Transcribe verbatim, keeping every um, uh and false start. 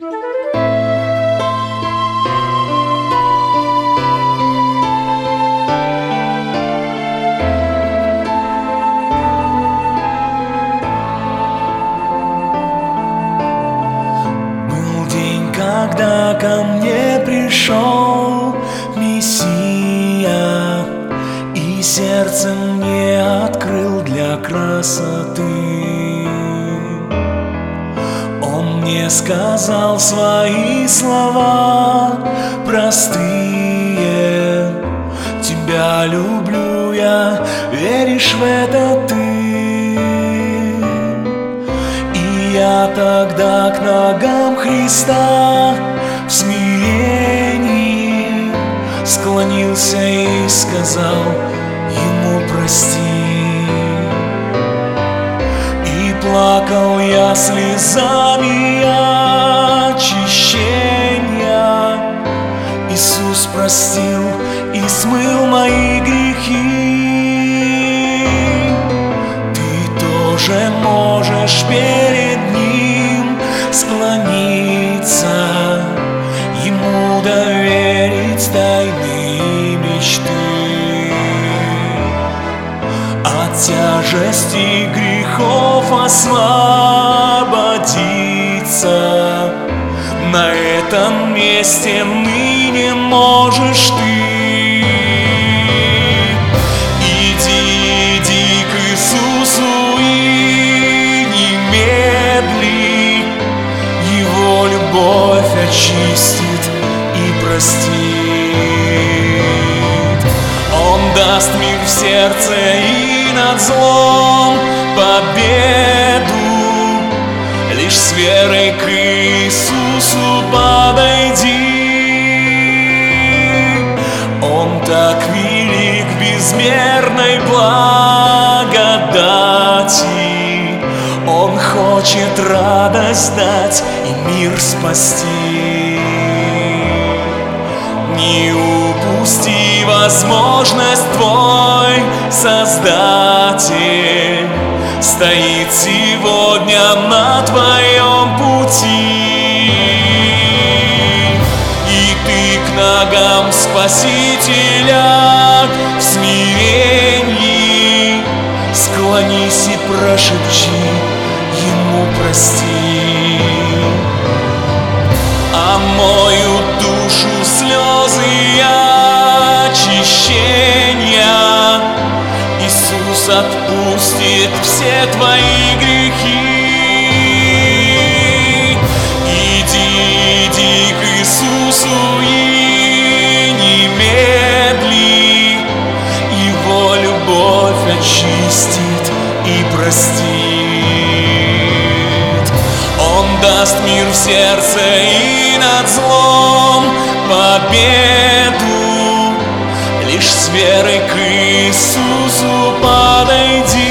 Был день, когда ко мне пришел Мессия, и сердце мне открыл для красоты. Он мне сказал свои слова простые: тебя люблю я, веришь в это ты? И я тогда к ногам Христа в смирении склонился и сказал ему прости. И плакал я слезами очищения. Иисус простил и смыл мои грехи. Ты тоже можешь перед Ним склониться, Ему доверить тайные мечты. От тяжести грехов освободиться на этом месте ныне можешь ты. Иди, иди к Иисусу и не медли, Его любовь очистит и простит. Он даст мир в сердце и над злом победу. Лишь с верой к Иисусу подойди. Он так велик в безмерной благодати. Он хочет радость дать и мир спасти. Не упусти возможность, твой Создатель стоит сегодня на твоем пути. И ты к ногам Спасителя в смирении склонись и прошепчи Ему прости. Омоют душу слезы очищения. Иисус отпустит все твои грехи. Иди, иди к Иисусу и не медли, Его любовь очистит и простит. Он даст мир в сердце и над злом победу. Лишь с верой к Иисусу подойди.